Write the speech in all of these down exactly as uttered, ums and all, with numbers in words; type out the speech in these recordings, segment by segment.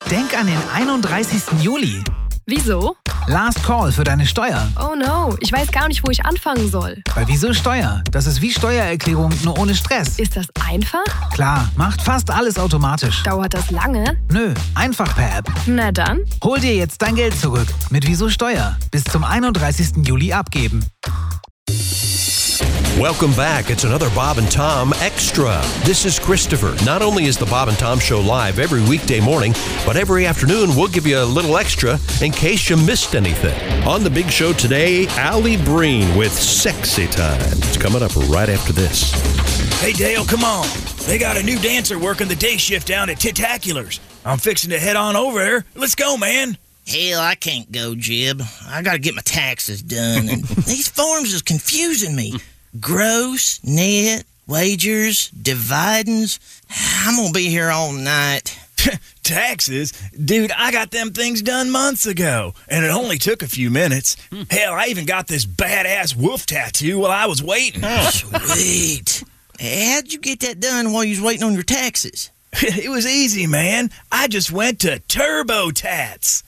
Denk an den einunddreißigsten Juli. Wieso? Last Call für deine Steuer. Oh no, ich weiß gar nicht, wo ich anfangen soll. Bei Wieso Steuer? Das ist wie Steuererklärung, nur ohne Stress. Ist das einfach? Klar, macht fast alles automatisch. Dauert das lange? Nö, einfach per App. Na dann. Hol dir jetzt dein Geld zurück mit Wieso Steuer. Bis zum einunddreißigsten Juli abgeben. Welcome back. It's another Bob and Tom Extra. This is Christopher. Not only is the Bob and Tom Show live every weekday morning, but every afternoon we'll give you a little extra in case you missed anything. On the big show today, Allie Breen with Sexy Time. It's coming up right after this. Hey, Dale, come on. They got a new dancer working the day shift down at Titaculars. I'm fixing to head on over there. Let's go, man. Hell, I can't go, Jib. I gotta get my taxes done, and these forms is confusing me. Gross, net, wagers, dividends. I'm gonna be here all night. Taxes? Dude, I got them things done months ago, and it only took a few minutes. Hell, I even got this badass wolf tattoo while I was waiting. Oh, sweet. How'd you get that done while you was waiting on your taxes? It was easy, man. I just went to TurboTax.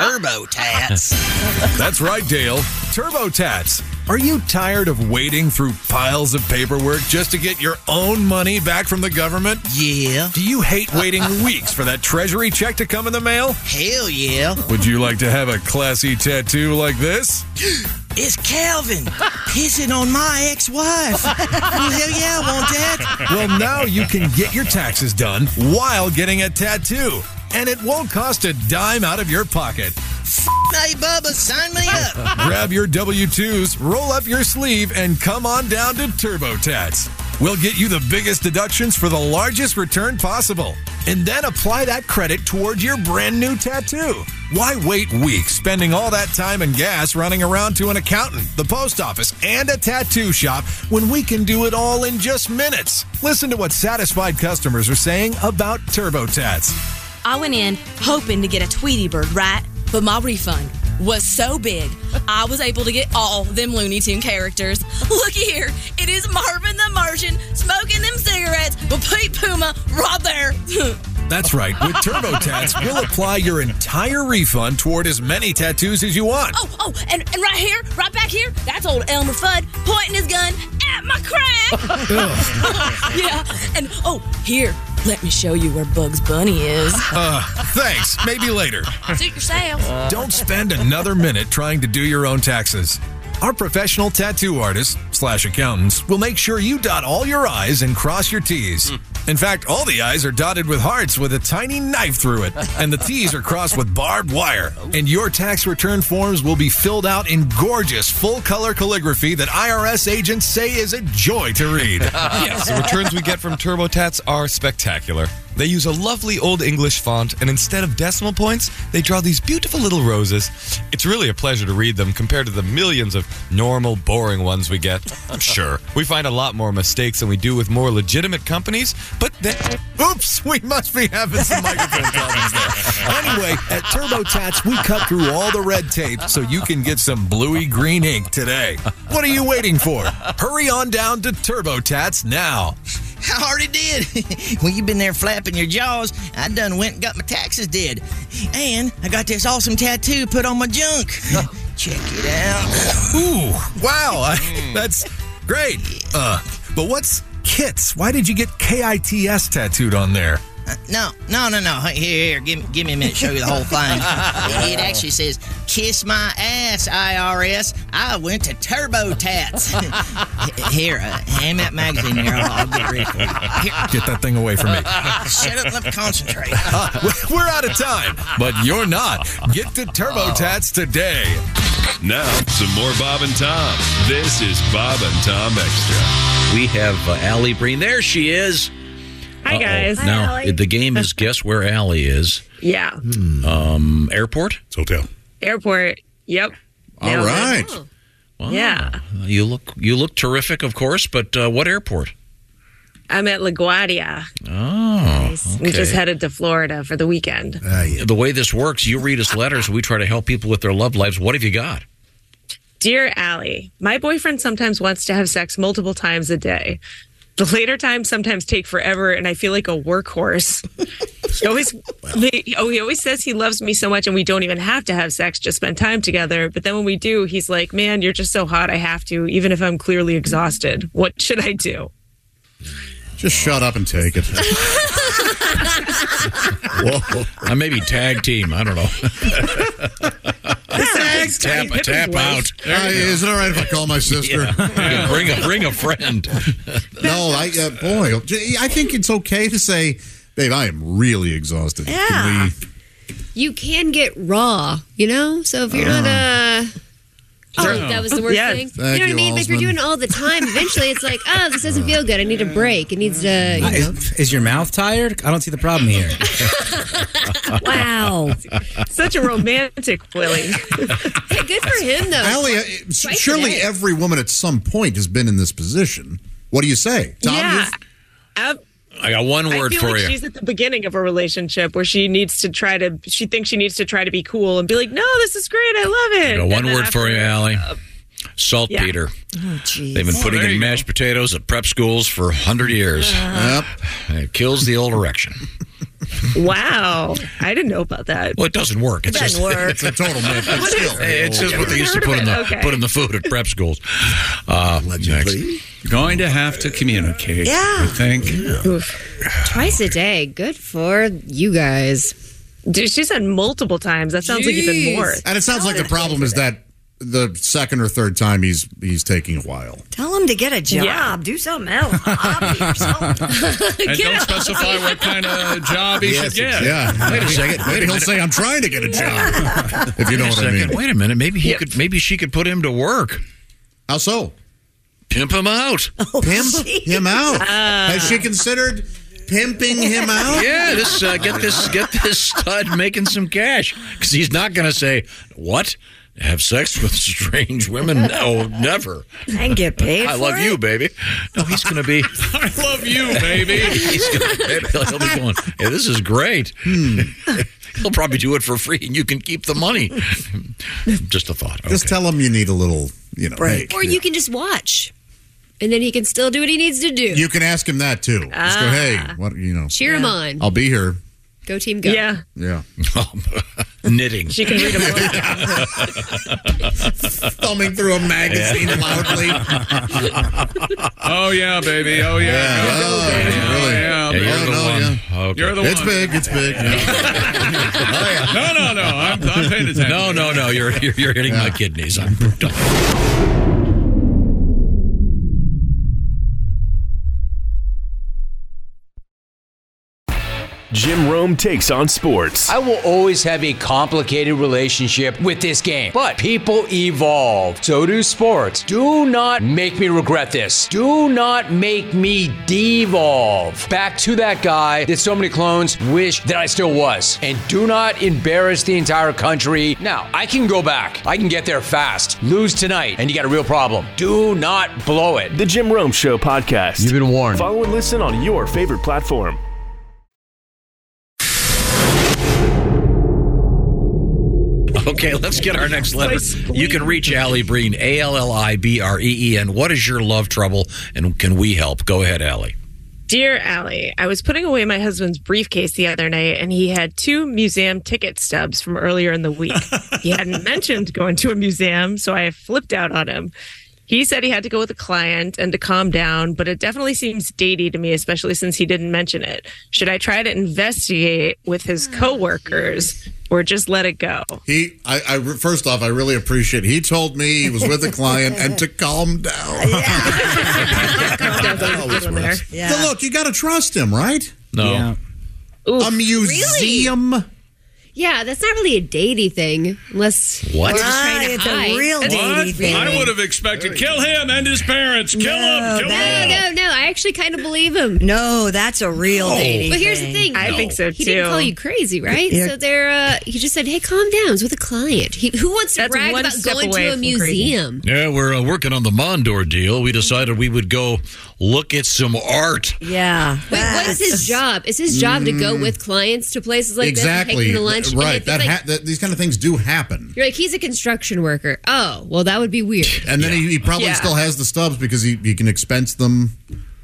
TurboTax? That's right, Dale. TurboTax. Are you tired of waiting through piles of paperwork just to get your own money back from the government? Yeah. Do you hate waiting weeks for that treasury check to come in the mail? Hell yeah. Would you like to have a classy tattoo like this? It's Calvin pissing on my ex-wife. Oh, hell yeah, I want that. Well, now you can get your taxes done while getting a tattoo. And it won't cost a dime out of your pocket. Hey, Bubba, sign me up. Grab your W two's, roll up your sleeve, and come on down to TurboTax. We'll get you the biggest deductions for the largest return possible. And then apply that credit toward your brand new tattoo. Why wait weeks spending all that time and gas running around to an accountant, the post office, and a tattoo shop when we can do it all in just minutes? Listen to what satisfied customers are saying about TurboTax. I went in hoping to get a Tweety Bird, right? But my refund was so big, I was able to get all them Looney Tune characters. Looky here, it is Marvin the Martian smoking them cigarettes with Pete Puma right there. That's right. With TurboTax, we'll apply your entire refund toward as many tattoos as you want. Oh, oh, and, and right here, right back here, that's old Elmer Fudd pointing his gun at my crack. Yeah, and oh, here, let me show you where Bugs Bunny is. Uh, thanks. Maybe later. Suit yourself. Don't spend another minute trying to do your own taxes. Our professional tattoo artists slash accountants will make sure you dot all your I's and cross your T's. In fact, all the I's are dotted with hearts with a tiny knife through it, and the T's are crossed with barbed wire. And your tax return forms will be filled out in gorgeous full-color calligraphy that I R S agents say is a joy to read. Yes, the returns we get from TurboTax are spectacular. They use a lovely Old English font, and instead of decimal points, they draw these beautiful little roses. It's really a pleasure to read them compared to the millions of normal, boring ones we get. Sure, we find a lot more mistakes than we do with more legitimate companies, but then... Oops, we must be having some microphone problems there. Anyway, at TurboTax, we cut through all the red tape so you can get some bluey green ink today. What are you waiting for? Hurry on down to TurboTax now. I already did. Well, you've been there flapping your jaws. I done went and got my taxes did. And I got this awesome tattoo put on my junk. Check it out. Ooh, wow. I, that's great. Uh, but what's Kits? Why did you get K I T S tattooed on there? Uh, no, no, no, no. Here, here, give me, give me a minute to show you the whole thing. It actually says, "Kiss my ass, I R S. I went to TurboTax." Here, uh, hand me that magazine here. I'll, I'll get ready for you. Here. Get that thing away from me. Shut up and let me concentrate. Uh, we're out of time, but you're not. Get to TurboTax today. Now, some more Bob and Tom. This is Bob and Tom Extra. We have uh, Allie Breen. There she is. Hi, Uh-oh. guys. Hi, now, Allie. the game is guess where Allie is. Yeah. Hmm. Um, airport? It's hotel. Airport. Yep. All Nailed right. it. Wow. Yeah. You look you look terrific, of course, but uh, what airport? I'm at LaGuardia. Oh, okay. We just headed to Florida for the weekend. Uh, yeah. The way this works, you read us letters, we try to help people with their love lives. What have you got? Dear Allie, my boyfriend sometimes wants to have sex multiple times a day. The later times sometimes take forever, and I feel like a workhorse. He always, he, oh, he always says he loves me so much, and we don't even have to have sex, just spend time together. But then when we do, he's like, man, you're just so hot, I have to, even if I'm clearly exhausted. What should I do? Just shut up and take it. Whoa. Uh, maybe tag team. I don't know. Tag, tap tap out. Uh, is it all right if I call my sister? Yeah. Yeah, bring a bring a friend. No, I uh, boy, I think it's okay to say, babe, I am really exhausted. Yeah. Can we... You can get raw, you know? So if you're Uh. not uh Oh, Sure. that was the worst Yes. thing. Thank you know what I you, mean? But if you're Alsman. doing it all the time, eventually it's like, oh, this doesn't feel good. I need a break. It needs to, you know. Is, is your mouth tired? I don't see the problem here. Wow. Such a romantic Willie. Hey, good for him, though. Allie, uh, Twice a surely day. every woman at some point has been in this position. What do you say? Tom, yeah. you've- Ab- I got one I word feel for like you. she's at the beginning of a relationship where she needs to try to, she thinks she needs to try to be cool and be like, no, this is great. I love it. I got And one then word for you, after- Allie. Saltpeter. Oh, jeez. They've been Oh, putting there in you mashed potatoes at prep schools for one hundred years. Yep. It kills the old erection. Wow. I didn't know about that. Well, it doesn't work. It's It doesn't just work. It's a total myth. But still. Hey, it's just what they used to Heard of put in it. the Okay. put in the food at prep schools. Uh, next. Going to have to communicate. Yeah. I think. Twice a day. Good for you guys. Dude, she said multiple times. That sounds like even Jeez. more. And it sounds like the problem is that the second or third time he's he's taking a while. Tell him to get a job. Yeah. Do something else. Hobby or something. And don't specify what kind of job he should get. Yeah. Wait a second. Maybe Wait a he'll minute. say, I'm trying to get a job. If you know Wait a what I second. mean. Wait a minute. Maybe he could. Maybe she could put him to work. How so? Pimp him out. Pimp him out. Has she considered pimping him out? Yeah, this uh, get this get this stud making some cash because he's not going to say what. Have sex with strange women? No, never. And get paid I for love it? you, baby. No, he's going to be. I love you, baby. He's going to. He'll be going. Hey, this is great. Hmm. He'll probably do it for free, and you can keep the money. Just a thought. Just Okay. tell him you need a little, you know, break. Or you can just watch. And then he can still do what he needs to do. You can ask him that too. Just go, hey, what you know? Cheer him on. I'll be here. Go team, go. Yeah. Yeah. Knitting. She can read a book. Thumbing through a magazine loudly. Oh, yeah, baby. Oh, yeah. Yeah. Go, Oh, baby. yeah, really? Oh, yeah. Yeah, you're Oh, the no, one. yeah. Okay. You're the It's one. big. It's big. Yeah. No, no, no. I'm, I'm paying attention. No, no, no. You're you're, you're hitting my kidneys. I'm done. Jim Rome takes on sports. I will always have a complicated relationship with this game, but people evolve. So do sports. Do not make me regret this. Do not make me devolve back to that guy that so many clones wish that I still was. And do not embarrass the entire country. Now, I can go back. I can get there fast. Lose tonight, and you got a real problem. Do not blow it. The Jim Rome Show podcast. You've been warned. Follow and listen on your favorite platform. Okay, let's get our next letter. You can reach Allie Breen, A L L I B R E E N. What is your love trouble, and can we help? Go ahead, Allie. Dear Allie, I was putting away my husband's briefcase the other night, and he had two museum ticket stubs from earlier in the week. He hadn't mentioned going to a museum, so I flipped out on him. He said he had to go with a client and to calm down, but it definitely seems datey to me, especially since he didn't mention it. Should I try to investigate with his coworkers or just let it go? He, I, I, first off, I really appreciate. He told me he was with a client and to calm down. Yeah. But look, you got to trust him, right? No. Yeah. A museum. Yeah, that's not really a datey thing, unless What? you're just trying Right, to it's a hide. real What? datey thing. I would have expected kill him and his parents. Kill No, him. Kill No, him. no, no. I actually kind of believe him. No, that's a real datey But here's thing. the thing. I he- think so, He didn't too. call you crazy, right? Yeah. So they're. Uh, he just said, "Hey, calm down." It's with a client. He, who wants to That's brag one about step going away to a from museum? Yeah, we're uh, working on the Mondor deal. We decided we would go look at some art. Yeah. Wait, what is his job? Is his job to go with clients to places like this, and take Exactly. them to lunch? And Right. if it's That, like- ha- that these kind of things do happen. you're like, he's a construction worker. Oh, well, that would be weird. And then he, he probably Yeah. still has the stubs because he, he can expense them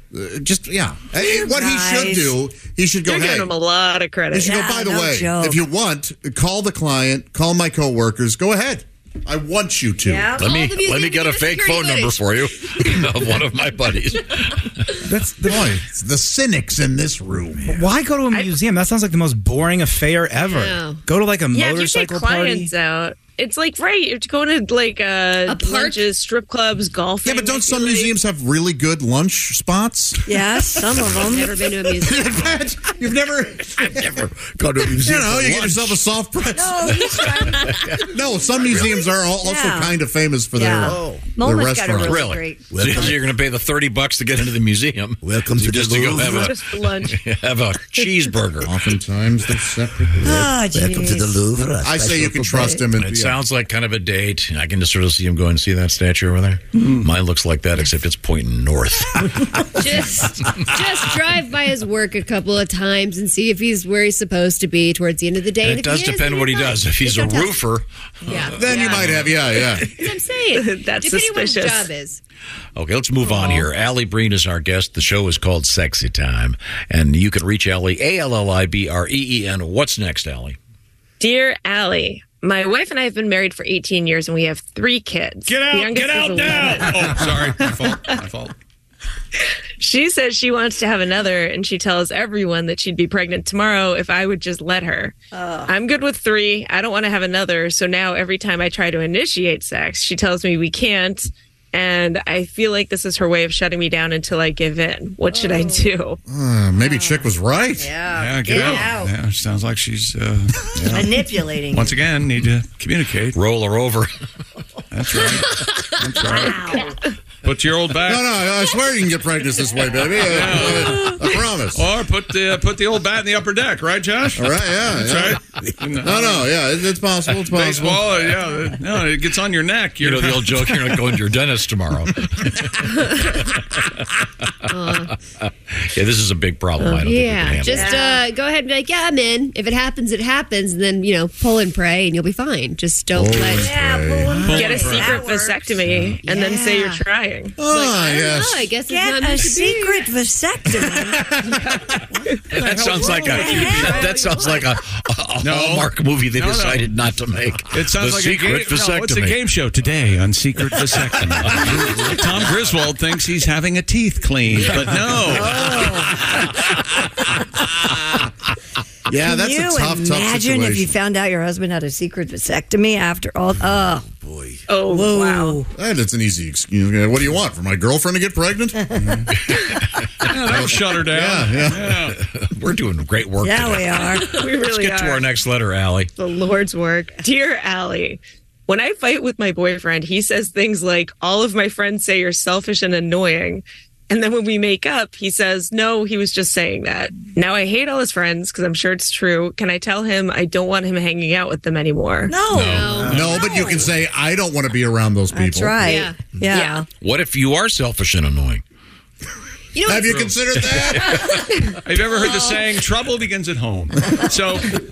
Uh, just yeah. Hey, what he should do, he should go. You're hey, giving him a lot of credit. he should Yeah, go. By the no way, joke. if you want, call the client, call my coworkers. Go ahead. I want you to. Yeah. Let me Call the let me museum get a and get fake security phone number footage. for you of one of my buddies. That's the boy. It's the cynics in this room. Why go to a museum? That sounds like the most boring affair ever. Yeah. Go to like a Yeah, if you take motorcycle party. clients out, it's like right. You're going to like uh, A park? lunches, strip clubs, golfing. Yeah, but don't I some feel like- museums have really good lunch spots? Yes, some of them. Never been to a museum. You've never, I've never gone to a you museum. know, for you get lunch. yourself a soft pretzel. No, he's trying. No, some museums are al- also Yeah. kind of famous for Yeah. their, Oh. their Moma's got a restaurants. really Really? great. So you're going to pay the thirty bucks to get into the museum. Welcome to just the to go Louvre. have a Just for lunch. have a cheeseburger. Oftentimes they're separate. Oh, jeez. Louvre. I say you can trust him. And It be sounds like kind of a date. I can just sort of see him going, see that statue over there? Mine looks like that, except it's pointing north. just just drive by his work a couple of times and see if he's where he's supposed to be towards the end of the day. And And it if does he is, depend then what he you're fine. does. If he's a Sometimes- roofer, yeah, Then you yeah. might have, yeah, yeah. That's what I'm saying. That's Depending on what his suspicious. job is. Okay, let's move on here. Allie Breen is our guest. The show is called Sexy Time, and you can reach Allie, A L L I B R E E N. What's next, Allie? Dear Allie, my wife and I have been married for eighteen years and we have three kids. Get The out! youngest Get is out eleven. now! Oh, sorry. My fault. My fault. She says she wants to have another, and she tells everyone that she'd be pregnant tomorrow if I would just let her. I'm good with three. I don't want to have another. So now every time I try to initiate sex, she tells me we can't. And I feel like this is her way of shutting me down until I give in. What should I do? Uh, maybe Chick was right. Yeah, Yeah, get, out. Yeah, sounds like she's uh, yeah. manipulating. Once again, need to communicate. Roll her over. That's right. That's right. Put your old back. No, no, I swear you can get pregnant this way, baby. I, I promise. Or put the put the old bat in the upper deck, right, Josh? All right, yeah. That's yeah. right. No, no, yeah, it, it's possible. It's possible. Baseball, uh, yeah. No, it gets on your neck. You You're know the old joke, you're not going to your dentist tomorrow. Yeah, this is a big problem. I don't think we can Yeah, handle just uh, go ahead and be like, yeah, I'm in. If it happens, it happens. And then, you know, pull and pray and you'll be fine. Just don't Pull let. and pray. Get a secret vasectomy and then say you're Yeah. trying. Ah, I don't yes. know. I guess it's Get not a meant to be. secret vasectomy. That sounds like a that sounds like a, a No. Hallmark movie they No, no. decided not to make. It sounds the like secret a game, no, what's a vasectomy. game show today on Secret Vasectomy? Tom Griswold thinks he's having a teeth cleaned, but no. Yeah, Can that's you a tough, tough imagine situation. if you found out your husband had a secret vasectomy after all? Oh, boy. Oh, whoa. wow. And it's an easy excuse. What do you want? For my girlfriend to get pregnant? Yeah, that'll shut her down. Yeah, yeah. We're doing great work Yeah, today. we are. We really Let's get are. to our next letter, Allie. The Lord's work. Dear Allie, when I fight with my boyfriend, he says things like, all of my friends say you're selfish and annoying. And then when we make up, he says, no, he was just saying that. Now I hate all his friends because I'm sure it's true. Can I tell him I don't want him hanging out with them anymore? No. No. No, but you can say, I don't want to be around those people. That's right. Yeah. Yeah. Yeah. What if you are selfish and annoying? You know, Have you what's- considered that? Have you ever heard the saying, trouble begins at home? So,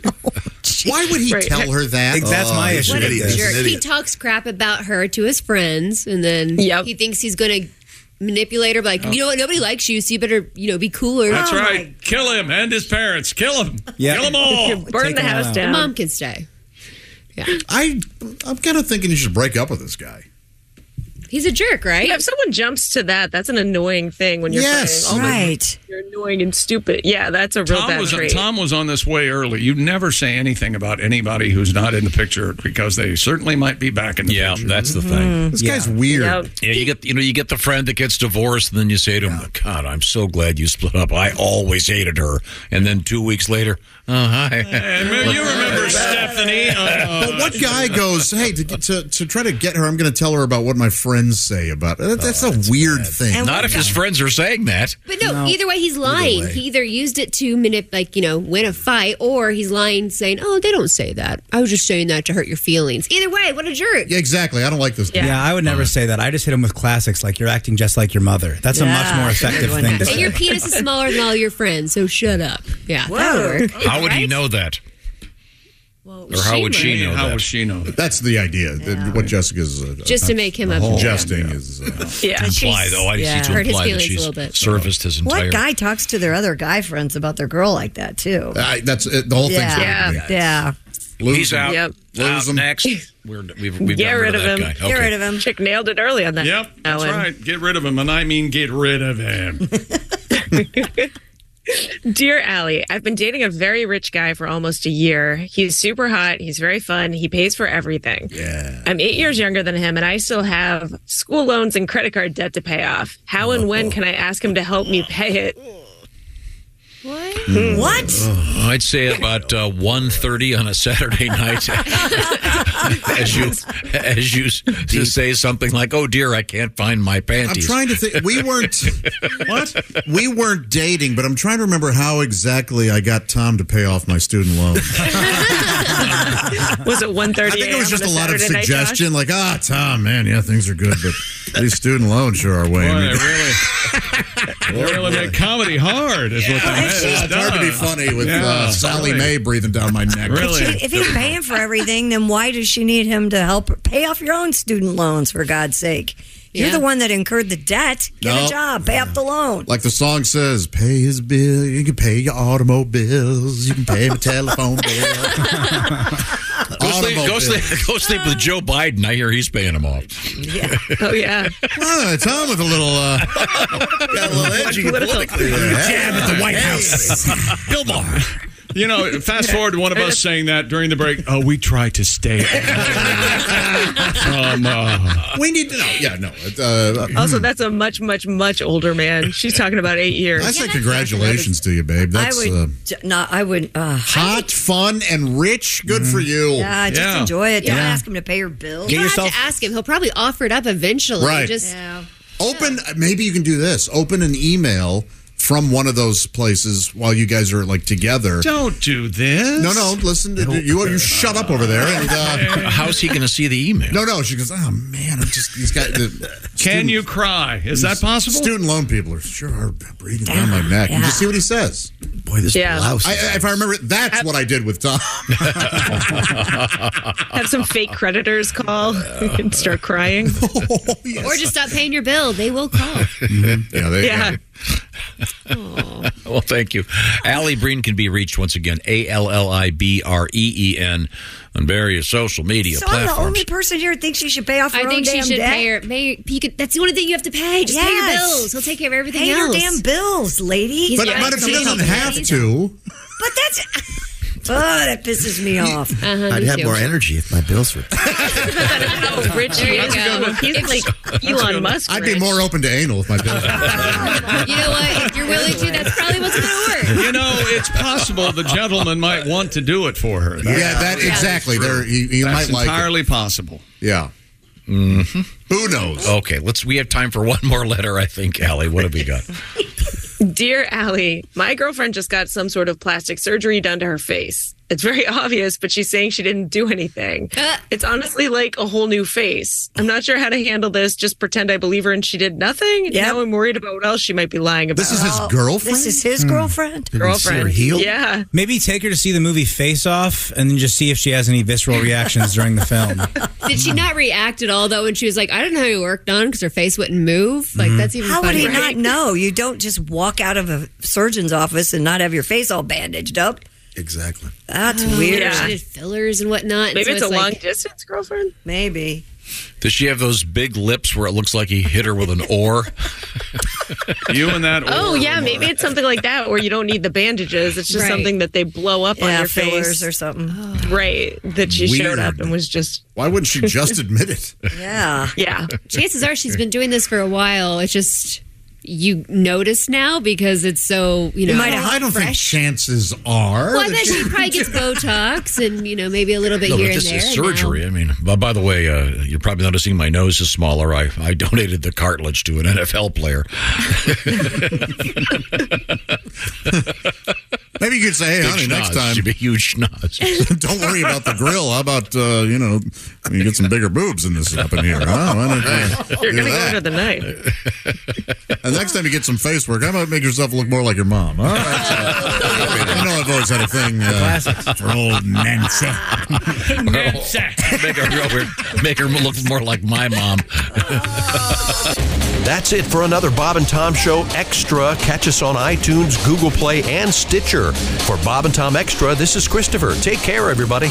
Why would he Right. tell her that? That's my he's issue an with idiot. this. He's an Jerk. He idiot. talks crap about her to his friends, and then Yep. he thinks he's going to manipulate her. Like, you know what? Nobody likes you, so you better, you know, be cooler. that's Oh, right. my Kill him and his parents. Kill him. Yeah. Kill them all. Burn Take the him house out. The down. mom can stay. Yeah. I, I'm kind of thinking you should break up with this guy. He's a jerk, right? Yeah, if someone jumps to that, that's an annoying thing when you're Yes. saying, oh, my- Right. you're annoying and stupid. Yeah, that's a real Tom bad was, trait. Tom was on this way early. You never say anything about anybody who's not in the picture because they certainly might be back in the Yeah, picture. that's the thing. This guy's weird. Yep. Yeah, you get you know you get the friend that gets divorced, and then you say to him, "God, I'm so glad you split up. I always hated her." And then two weeks later, oh hi, And maybe you remember Stephanie. Uh, But what guy goes, hey, to, to, to try to get her, I'm going to tell her about what my friends say about her. That, that's a weird thing. not if his friends are saying that. But no, either way, he's lying. way. He either used it to manip, like, you know, win a fight, or he's lying, saying, "Oh, they don't say that. I was just saying that to hurt your feelings." Either way, what a jerk! Yeah, exactly. I don't like this. Yeah, I would never say that. I just hit him with classics like you're acting just like your mother. That's a much Yeah, more that's a effective good one. thing to And say. your penis is smaller than all your friends, so shut up. Yeah, that would work. How would he know that? Or how would she know How that? would she know that? That's the idea. that What Jessica's uh, Just to make him uh, upset. suggesting is uh, Yeah. Imply, though. I Yeah. see to Hurt his imply that feelings a she's little bit. serviced his entire... What guy talks to their other guy friends about their girl like that too? uh, that's it, the whole thing's Yeah, gonna be- yeah. Lose He's him. out. Yep. Lose Out him. next. We're, we've we've Get gotten rid of that him. guy. Get Okay. rid of him. Chick nailed it early on that. Yep, that's Ellen. right. Get rid of him, and I mean get rid of him. Dear Allie, I've been dating a very rich guy for almost a year. He's super hot. He's very fun. He pays for everything. Yeah. I'm eight years younger than him, and I still have school loans and credit card debt to pay off. How and when can I ask him to help me pay it? What? What? Oh, I'd say about uh, one thirty on a Saturday night. as you as you s- to say something like, "Oh dear, I can't find my I'm panties." trying to think. We weren't what? We weren't dating, but I'm trying to remember how exactly I got Tom to pay off my student loan. Was it one thirty? I think it was just a lot of suggestion, like, ah, Tom, man, yeah, things are good, but these student loans sure are weighing Boy, me they down. really, they really make comedy hard, is what they Yeah, meant. it's hard to be funny with Yeah, uh, Sally really. Mae breathing down my neck. Really? If he's paying for everything, then why does she need him to help pay off your own student loans, for God's sake? You're Yeah. the one that incurred the debt. Get No. a job. Pay off the loan. Like the song says, pay his bill. You can pay your automobiles. You can pay my telephone bill. Go sleep, go, Automobile. sleep, go sleep with Joe Biden. I hear he's paying him off. Yeah. Oh, yeah. Oh, Tom with a little, uh, got a little edgy politically there. Jab at the White House. Bill Maher. You know, fast forward to one of us saying that during the break. Oh, we try to stay from. Uh, We need to know. Yeah, no. it, Uh, Also, that's a much, much, much older man. She's talking about eight years. I say congratulations to you, babe. That's I would uh, j- not. I would. Uh, hot, fun, and rich. Good for you. yeah, just Yeah. enjoy it. Don't Yeah. ask him to pay your bills. You don't have to ask him. He'll probably offer it up eventually. Right. Just Open. Maybe you can do this. Open an email from one of those places while you guys are like together. don't do this. No, no. Listen, to, you you shut up over there. And, uh, How's he going to see the email? no, no. She goes, oh man, I'm just. He's got. The Can student- you cry? Is that possible? Student loan people are sure are breathing down my neck. And Yeah. just see what he says. Boy, this Yeah. blouse. I, I- if I remember, that's what I did with Tom. Have some fake creditors call and start crying. or just stop paying your bill. They will call. Yeah, they, Yeah. Well, thank you. Allie Breen can be reached once again, A L L I B R E E N, on various social media So I'm the platforms. only person here that thinks she should pay off her I own think she damn should debt. pay her. Pay, you could, that's the only thing you have to pay. Just pay your Yes. bills. He'll take care of everything Pay your else. damn bills, lady. But, Yeah, but if she yeah. doesn't have to, But that's. Oh, that pisses me off. Uh-huh, I'd me have too. more energy if my bills were. How rich he There is. you go. He's like Elon Musk. I'd be rich. more open to anal if my bills were. You know what? If you're willing to, that's probably what's going to work. You know, it's possible the gentleman might want to do it for her. That- Yeah, that exactly. There, he, he That's might like it. entirely possible. Yeah. Mm-hmm. Who knows? Okay, let's. We have time for one more letter, I think, Allie. What have we got? Dear Allie, my girlfriend just got some sort of plastic surgery done to her face. It's very obvious, but she's saying she didn't do anything. It's honestly like a whole new face. I'm not sure how to handle this. Just pretend I believe her and she did nothing. Yep. Now I'm worried about what else she might be lying about. This is his girlfriend? This is his girlfriend? girlfriend. Yeah. Maybe take her to see the movie Face Off and then just see if she has any visceral reactions during the film. Did she not react at all, though, when she was like, I don't know how you worked on because her face wouldn't move? Like, Mm-hmm. that's even How would funny. he not know? You don't just walk out of a surgeon's office and not have your face all bandaged up. Exactly. That's Oh, weird. yeah. She did fillers and whatnot. and Maybe so it's a like- long distance girlfriend. Maybe. Does she have those big lips where it looks like he hit her with an oar? You and that. Oh, oar, yeah. Mark. Maybe it's something like that where you don't need the bandages. It's just Right. something that they blow up on Yeah, your fillers face. or something. Right. That she showed Weird. up and was just, Why wouldn't she just admit it? Yeah. yeah. Chances are she's been doing this for a while. It's just you notice now because it's so, you know, might have- I don't think fresh. chances are. Well, I that bet she probably gets Botox and, you know, maybe a little bit No, here but and this there. is and now- surgery. I mean, by, by the way, uh, you're probably noticing my nose is smaller. I, I donated the cartilage to an N F L player. Maybe you could say, hey, Big honey, next schnoz. time, Should be huge schnoz. don't worry about the grill. How about, uh, you know, you get some bigger boobs in this up in here, huh? Why don't you You're do going to go that? into the night. And next time you get some face work, how about make yourself look more like your mom? All right. So, you know, I've always had a thing uh, for old Nancy. make, her, make her look more like my mom. That's it for another Bob and Tom Show Extra. Catch us on iTunes, Google Play, and Stitcher. For Bob and Tom Extra, this is Christopher. Take care, everybody.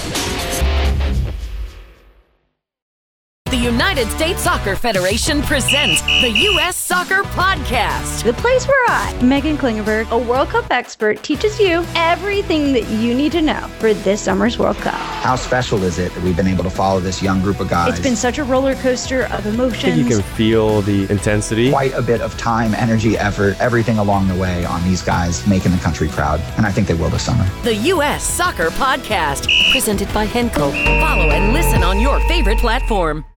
The United States Soccer Federation presents the U S Soccer Podcast. The place where I, Megan Klingenberg, a World Cup expert, teaches you everything that you need to know for this summer's World Cup. How special is it that we've been able to follow this young group of guys? It's been such a roller coaster of emotions. I think you can feel the intensity. Quite a bit of time, energy, effort, everything along the way on these guys making the country proud. And I think they will this summer. The U S Soccer Podcast, presented by Henkel. Follow and listen on your favorite platform.